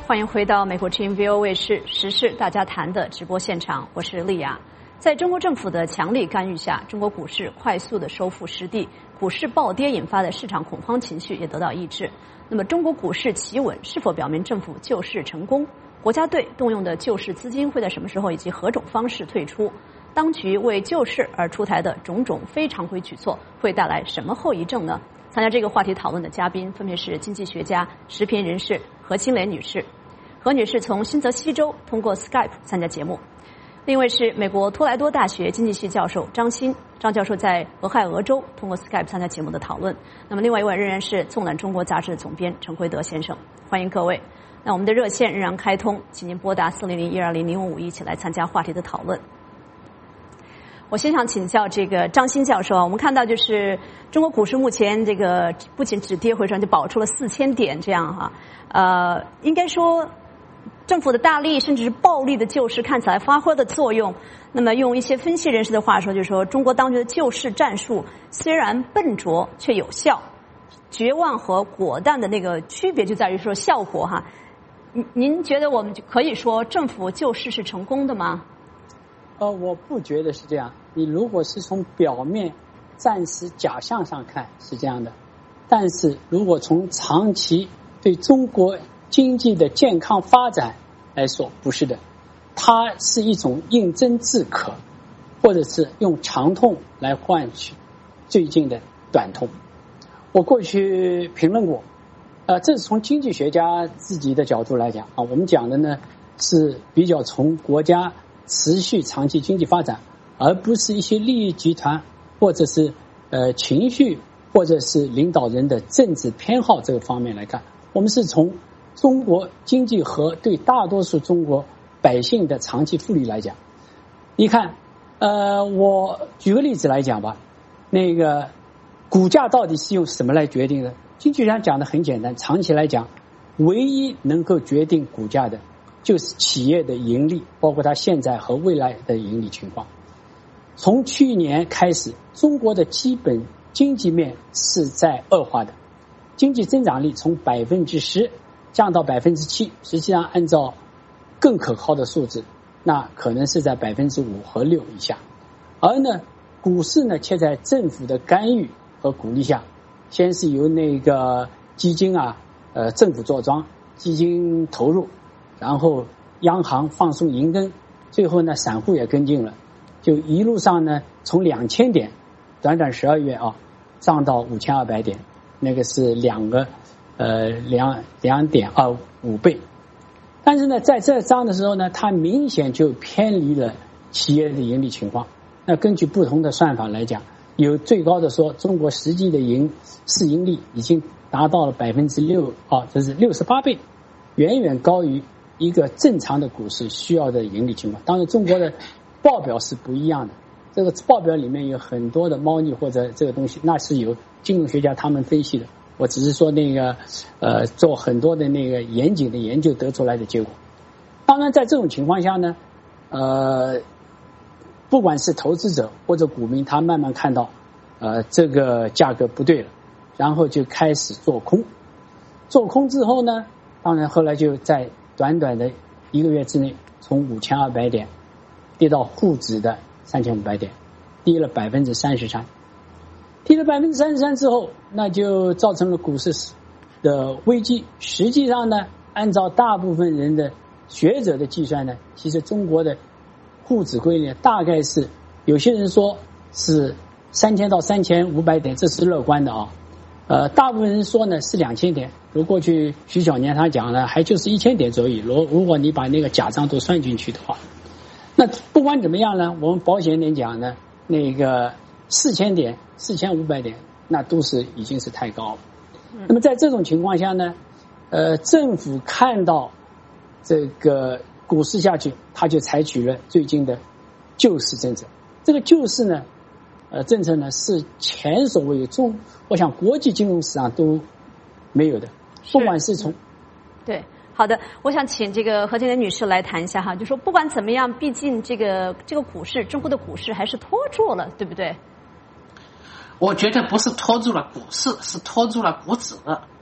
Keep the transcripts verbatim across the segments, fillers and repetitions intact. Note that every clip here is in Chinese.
欢迎回到美国之音 V O 卫视时事大家谈的直播现场，我是丽雅。在中国政府的强力干预下，中国股市快速的收复失地，股市暴跌引发的市场恐慌情绪也得到抑制。那么，中国股市企稳是否表明政府救市成功？国家队动用的救市资金会在什么时候以及何种方式退出？当局为救市而出台的种种非常规举措会带来什么后遗症呢？参加这个话题讨论的嘉宾分别是经济学家、时评人士何清蕾女士。何女士从新泽西州通过 Skype 参加节目。另一位是美国托莱多大学经济系教授张欣，张教授在俄亥俄州通过 Skype 参加节目的讨论。那么另外一位仍然是纵览中国杂志的总编陈辉德先生，欢迎各位。那我们的热线仍然开通，请您拨打四零零一二零零五五一起来参加话题的讨论。我先想请教这个张欣教授啊，我们看到就是中国股市目前这个不仅止跌回升，就保出了四千点这样哈，呃，应该说政府的大力甚至是暴力的救市看起来发挥的作用。那么用一些分析人士的话说，就是说中国当局的救市战术虽然笨拙却有效，绝望和果断的那个区别就在于说效果哈。您您觉得我们可以说政府救市是成功的吗？ 呃，我不觉得是这样。你如果是从表面、暂时假象上看是这样的，但是如果从长期对中国经济的健康发展来说，不是的。它是一种应针治渴，或者是用长痛来换取最近的短痛。我过去评论过，呃，这是从经济学家自己的角度来讲啊，我们讲的呢是比较从国家持续长期经济发展，而不是一些利益集团或者是呃情绪或者是领导人的政治偏好这个方面来看。我们是从中国经济和对大多数中国百姓的长期复利来讲。你看，呃，我举个例子来讲吧，那个股价到底是用什么来决定的？经济学家讲的很简单，长期来讲，唯一能够决定股价的就是企业的盈利，包括它现在和未来的盈利情况。从去年开始，中国的基本经济面是在恶化的，经济增长率从百分之十降到百分之七，实际上按照更可靠的数字，那可能是在百分之五和六以下。而呢，股市呢却在政府的干预和鼓励下，先是由那个基金啊，呃，政府坐庄，基金投入，然后央行放松银根，最后呢，散户也跟进了，就一路上呢，从两千点，短短十二月啊，涨到五千二百点，那个是两个呃两两点二五倍。但是呢，在这涨的时候呢，它明显就偏离了企业的盈利情况。那根据不同的算法来讲，有最高的说，中国实际的盈市盈率已经达到了百分之六啊，这是六十八倍，远远高于一个正常的股市需要的盈利情况。当然，中国的报表是不一样的，这个报表里面有很多的猫腻或者这个东西，那是由金融学家他们分析的。我只是说那个呃，做很多的那个严谨的研究得出来的结果。当然，在这种情况下呢，呃，不管是投资者或者股民，他慢慢看到呃这个价格不对了，然后就开始做空。做空之后呢，当然后来就在短短的一个月之内，从五千二百点跌到沪指的三千五百点，跌了百分之三十三。跌了百分之三十三之后，那就造成了股市的危机。实际上呢，按照大部分人的学者的计算呢，其实中国的沪指归呢，大概是有些人说是三千到三千五百点，这是乐观的啊。呃，大部分人说呢是两千点。如过去徐小年他讲呢，还就是一千点左右。如如果你把那个假账都算进去的话，那不管怎么样呢，我们保险点讲呢，那个四千点、四千五百点，那都是已经是太高了。那么在这种情况下呢，呃，政府看到这个股市下去，他就采取了最近的救市政策。这个救市呢，呃，政策呢是前所未有，中我想国际金融史上都没有的，不管是从对。好的，我想请这个何清蕾女士来谈一下哈，就说不管怎么样，毕竟这个这个股市，中国的股市还是拖住了，对不对？ 我觉得不是拖住了股市，是拖住了股指。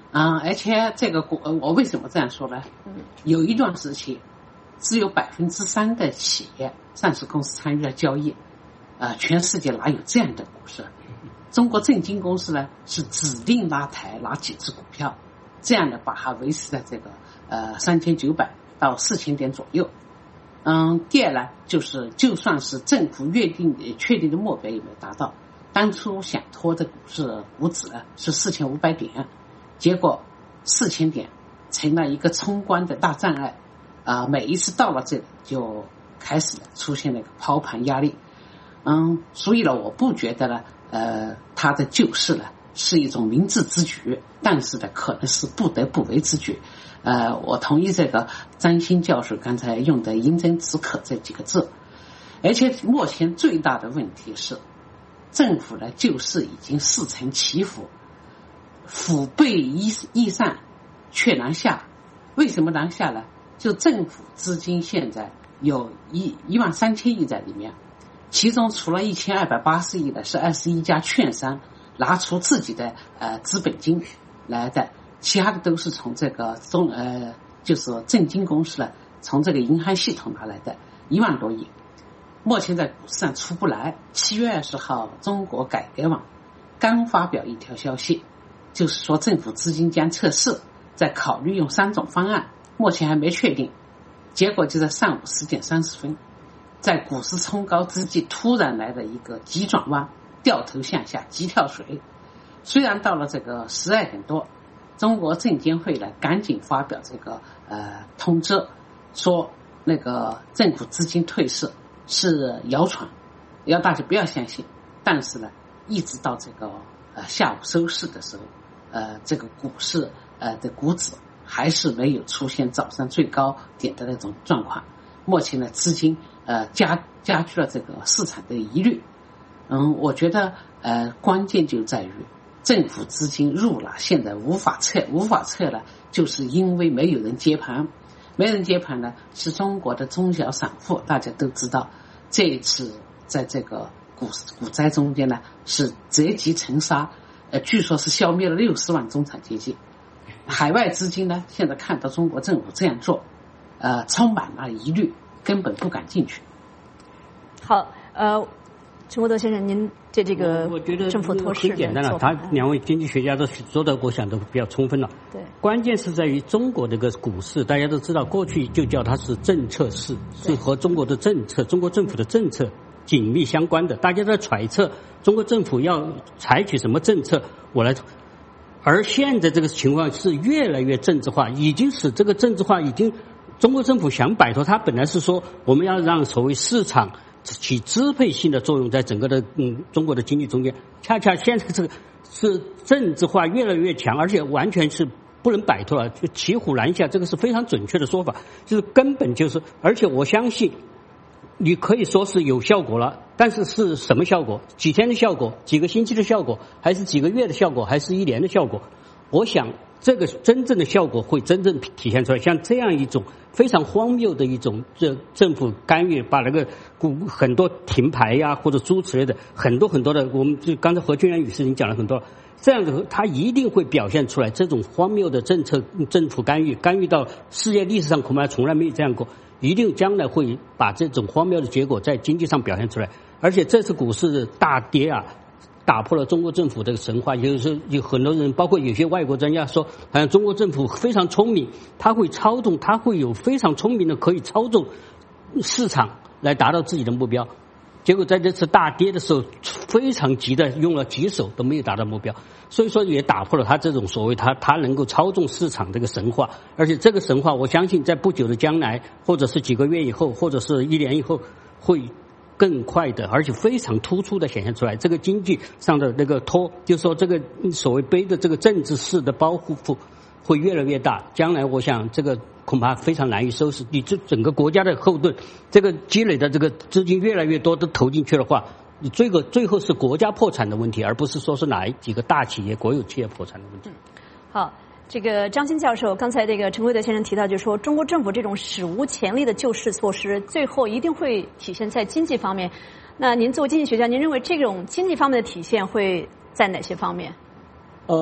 嗯，而且这个股，我为什么这样说呢？有一段时期，只有百分之三的企业上市公司参与了交易，呃，全世界哪有这样的股市？中国证金公司呢是指定拉抬哪几只股票，这样的把它维持在这个呃三千九百到四千点左右。嗯，第二呢，就是就算是政府约定确定的目标也没有达到，当初想拖的股市股指呢是四千五百点，结果四千点成了一个冲关的大障碍，啊、呃，每一次到了这里就开始了出现那个抛盘压力，嗯，所以呢，我不觉得呢，呃，它的救市呢是一种明智之举，但是呢，可能是不得不为之举。呃，我同意这个张欣教授刚才用的饮鸩止渴这几个字，而且目前最大的问题是，政府的救市已经势成祈福，腹背易易上却难下。为什么难下呢？就政府资金现在有一一万三千亿在里面，其中除了一千二百八十亿的是二十一家券商拿出自己的呃资本金来的。其他的都是从这个中呃，就是证金公司呢，从这个银行系统拿来的一万多亿，目前在股市上出不来。七月二十号，中国改革网刚发表一条消息，就是说政府资金将测试，在考虑用三种方案，目前还没确定。结果就在上午十点三十分，在股市冲高之际，突然来了一个急转弯，掉头向下，急跳水。虽然到了这个十二点多。中国证监会呢，赶紧发表这个呃通知，说那个政府资金退市是谣传，要大家不要相信。但是呢，一直到这个呃下午收市的时候，呃这个股市呃的股指还是没有出现早上最高点的那种状况。目前呢，资金呃加加剧了这个市场的疑虑。嗯，我觉得呃关键就在于。政府资金入了，现在无法撤，无法撤了，就是因为没有人接盘，没人接盘呢，是中国的中小散户，大家都知道，这一次在这个股股灾中间呢，是折戟沉沙，呃，据说是消灭了六十万中产阶级。海外资金呢，现在看到中国政府这样做，呃，充满了疑虑，根本不敢进去。 好，呃。陈国德先生，您对这个政府托市的做法， 很简单了，他两位经济学家都说的，我想都比较充分了。 对， 关键是在于中国这个股市，大家都知道，过去就叫它是政策市，是和中国的政策、中国政府的政策紧密相关的。大家在揣测中国政府要采取什么政策，我来。而现在这个情况是越来越政治化，已经使这个政治化已经，中国政府想摆脱，它本来是说我们要让所谓市场。起支配性的作用在整个的嗯中国的经济中间，恰恰现在这个是政治化越来越强，而且完全是不能摆脱了，就骑虎难下，这个是非常准确的说法，就是根本就是，而且我相信你可以说是有效果了，但是是什么效果？几天的效果，几个星期的效果，还是几个月的效果，还是一年的效果？我想这个真正的效果会真正体现出来。像这样一种非常荒谬的一种这政府干预，把那个股很多停牌呀、啊、或者诸此类的很多很多的，我们就刚才何俊元女士已经讲了很多，这样的它一定会表现出来这种荒谬的政策政府干预，干预到世界历史上恐怕从来没有这样过，一定将来会把这种荒谬的结果在经济上表现出来。而且这次股市大跌啊，打破了中国政府这个神话。有时候有很多人，包括有些外国专家说，好像中国政府非常聪明，他会操纵，他会有非常聪明的可以操纵市场来达到自己的目标。结果在这次大跌的时候，非常急的用了几手都没有达到目标，所以说也打破了他这种所谓他他能够操纵市场这个神话。而且这个神话，我相信在不久的将来，或者是几个月以后，或者是一年以后，会更快的，而且非常突出的显现出来。这个经济上的那个托，就是说这个所谓背的这个政治式的包袱会越来越大。将来我想这个恐怕非常难以收拾。你这整个国家的后盾，这个积累的这个资金越来越多的投进去的话，你最后最后是国家破产的问题，而不是说是哪几个大企业国有企业破产的问题。 好。这个张欣教授，刚才这个陈贵德先生提到，就是说中国政府这种史无前例的救市措施，最后一定会体现在经济方面。那您作为经济学家，您认为这种经济方面的体现会在哪些方面？ 呃，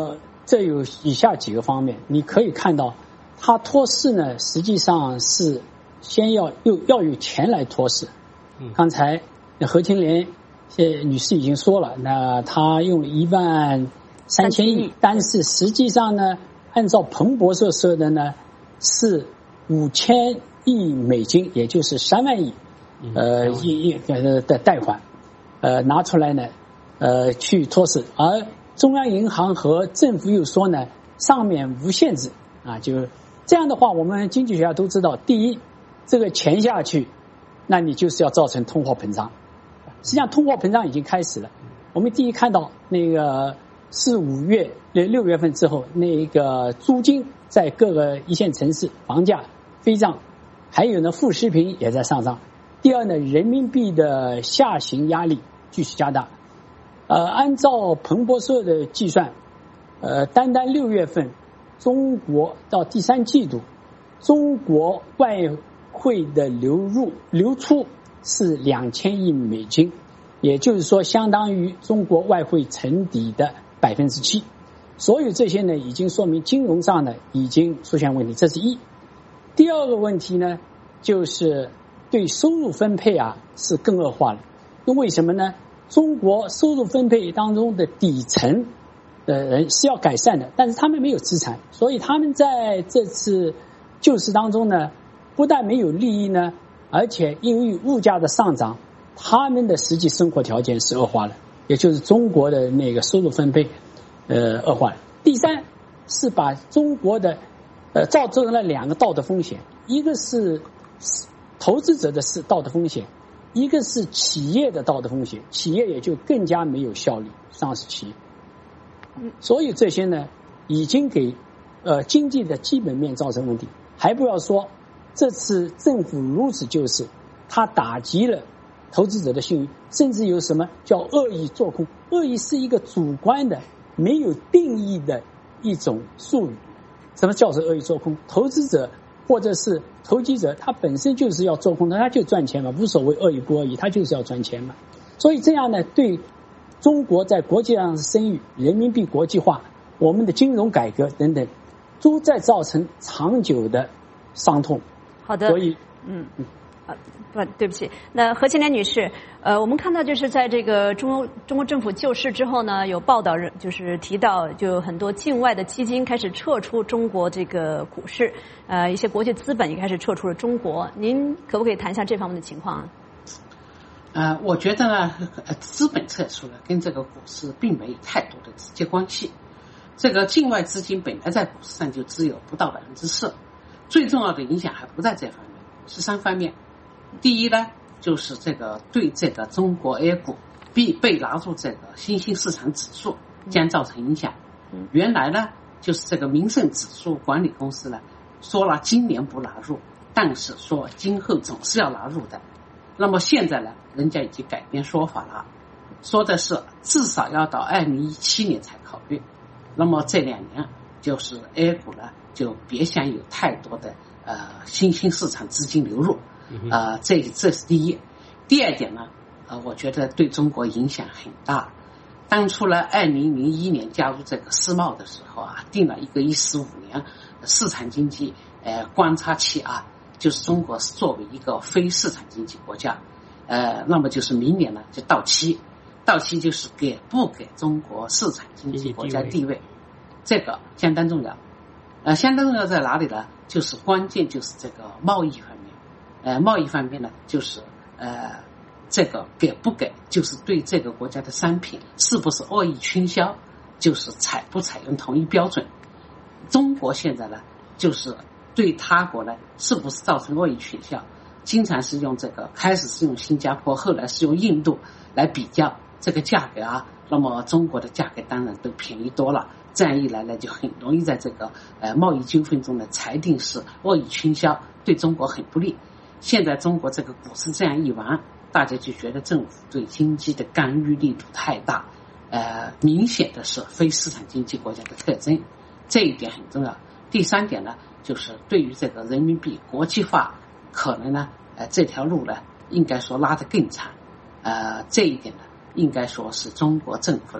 这有以下几个方面，你可以看到，他托市呢，实际上是先要又要有钱来托市。嗯，刚才何清莲女士已经说了，那他用了一万三千亿，但是实际上呢，按照彭博社说的呢，是五千亿美金，也就是三万亿，呃，亿亿呃的贷款，呃，拿出来呢，呃，去托市，而中央银行和政府又说呢，上面无限制啊，就这样的话，我们经济学家都知道，第一，这个钱下去，那你就是要造成通货膨胀。实际上，通货膨胀已经开始了。我们第一看到那个四五月、六月份之后，那个租金在各个一线城市房价飞涨，还有呢，副食品也在上涨。第二呢，人民币的下行压力继续加大。呃，按照彭博社的计算，呃，单单六月份，中国到第三季度，中国外汇的流入流出是两千亿美金，也就是说，相当于中国外汇沉底的百分之七。所有这些呢，已经说明金融上呢已经出现问题，这是一。第二个问题呢，就是对收入分配啊是更恶化了。那为什么呢？中国收入分配当中的底层的人是要改善的，但是他们没有资产，所以他们在这次救市当中呢，不但没有利益呢，而且因为物价的上涨，他们的实际生活条件是恶化了，也就是中国的那个收入分配呃恶化了。第三是把中国的呃造成了两个道德风险，一个是投资者的是道德风险，一个是企业的道德风险，企业也就更加没有效率，上市企业。所以这些呢，已经给呃经济的基本面造成问题。还不要说这次政府如此救市，它打击了投资者的信誉，甚至有什么叫恶意做空。恶意是一个主观的、没有定义的一种术语。什么叫做恶意做空？投资者或者是投机者，他本身就是要做空的，他就赚钱嘛，无所谓恶意不恶意，他就是要赚钱嘛。所以这样呢，对中国在国际上的声誉、人民币国际化、我们的金融改革等等，都在造成长久的伤痛。 好的， 所以嗯嗯。呃，不，对不起。那何清莲女士，呃，我们看到就是在这个中国中国政府救市之后呢，有报道就是提到，就有很多境外的基金开始撤出中国这个股市，呃，一些国际资本也开始撤出了中国。您可不可以谈一下这方面的情况？ 呃，我觉得呢，资本撤出了跟这个股市并没有太多的直接关系。这个境外资金本来在股市上就只有不到百分之四，最重要的影响还不在这方面，是三方面。第一呢，就是这个对这个中国 A 股被被纳入这个新兴市场指数将造成影响。原来呢，就是这个民生指数管理公司呢说了今年不纳入，但是说今后总是要纳入的。那么现在呢，人家已经改变说法了，说的是至少要到二零一七年才考虑。那么这两年就是 A 股呢，就别想有太多的呃新兴市场资金流入。呃，这这是第一。第二点呢，呃，我觉得对中国影响很大。当初呢，二零零一年加入这个世贸的时候啊，定了一个一十五年市场经济呃观察期啊，就是中国作为一个非市场经济国家，呃，那么就是明年呢就到期，到期就是给不给中国市场经济国家地位，这个相当重要。呃，相当重要在哪里呢？就是关键就是这个贸易方面。呃，贸易方面呢，就是呃，这个给不给，就是对这个国家的商品是不是恶意倾销，就是采不采用同一标准。中国现在呢，就是对他国呢，是不是造成恶意倾销，经常是用这个，开始是用新加坡，后来是用印度来比较这个价格啊，那么中国的价格当然都便宜多了。这样一来呢，就很容易在这个呃贸易纠纷中呢裁定是恶意倾销，对中国很不利。现在中国这个股市这样一玩，大家就觉得政府对经济的干预力度太大，呃，明显的是非市场经济国家的特征，这一点很重要。第三点呢，就是对于这个人民币国际化，可能呢，呃，这条路呢，应该说拉得更长，呃，这一点呢，应该说是中国政府呢，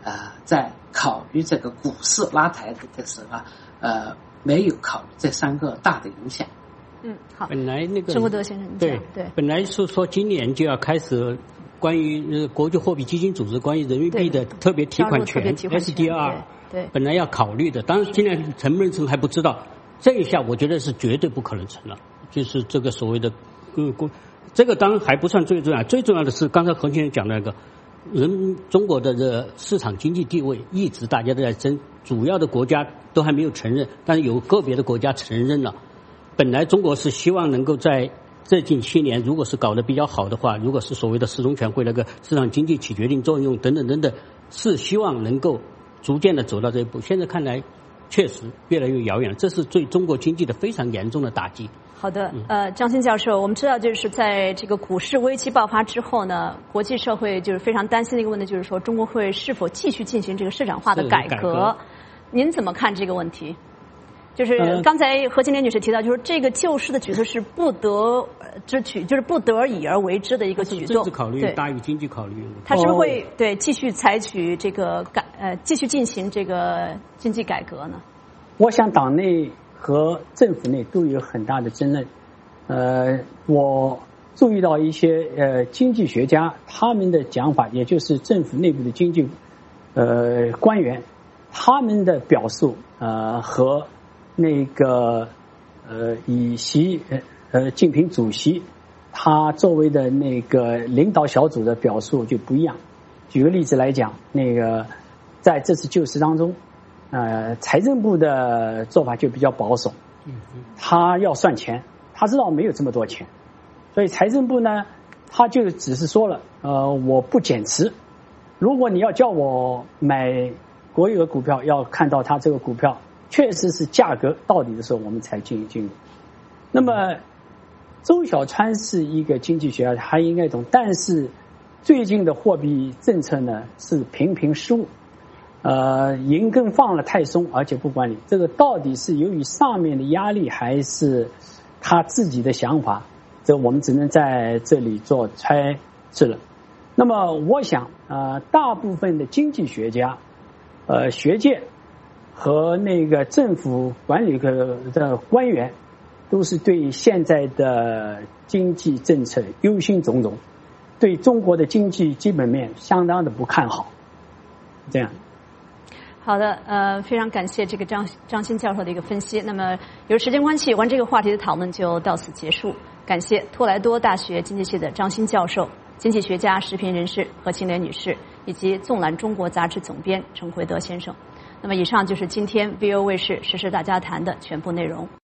呃，在考虑这个股市拉抬的时候，呃，没有考虑这三个大的影响。 嗯，好。 本来那个郑国德先生， 对对， 本来是说今年就要开始关于呃国际货币基金组织关于人民币的特别提款权 S D R， 对， 本来要考虑的，当然今年成不成还不知道。这一下我觉得是绝对不可能成了，就是这个所谓的呃这个当然还不算最重要，最重要的是刚才何先生讲的那个。人中国的这市场经济地位一直大家都在争，主要的国家都还没有承认，但是有个别的国家承认了。本来中国是希望能够在这近七年，如果是搞得比较好的话，如果是所谓的十中全会那个市场经济起决定作用等等等等，是希望能够逐渐的走到这一步。现在看来确实越来越遥远了，这是对中国经济的非常严重的打击。 好的，呃，张欣教授，我们知道，就是在这个股市危机爆发之后呢，国际社会就是非常担心的一个问题，就是说中国会是否继续进行这个市场化的改革？ 改革您怎么看这个问题？就是刚才何金莲女士提到，就是这个救市的举措是不得之举，就是不得已而为之的一个举动， 政治考虑大于经济考虑。 他是不是会对继续采取这个改呃继续进行这个经济改革呢？ 我想党内和政府内都有很大的争论。呃，我注意到一些呃经济学家他们的讲法，也就是政府内部的经济呃官员，他们的表述呃和那个呃以习呃近平主席他作为的那个领导小组的表述就不一样。举个例子来讲，那个在这次救市当中，呃，财政部的做法就比较保守，他要算钱，他知道没有这么多钱，所以财政部呢，他就只是说了，呃，我不减持，如果你要叫我买国有的股票，要看到它这个股票确实是价格到底的时候，我们才进进入。那么周小川是一个经济学家，他应该懂，但是最近的货币政策呢是频频失误。呃，银根放了太松，而且不管理，这个到底是由于上面的压力，还是他自己的想法？这我们只能在这里做猜测了。那么，我想，呃，大部分的经济学家、呃，学界和那个政府管理的的官员，都是对现在的经济政策忧心忡忡，对中国的经济基本面相当的不看好。这样。 好的，呃，非常感谢这个张张欣教授的一个分析。那么，由于时间关系，有关这个话题的讨论就到此结束。感谢托莱多大学经济系的张欣教授、经济学家、时评人士何庆莲女士，以及纵览中国杂志总编陈奎德先生。那么，以上就是今天 V O 卫视时事大家谈的全部内容。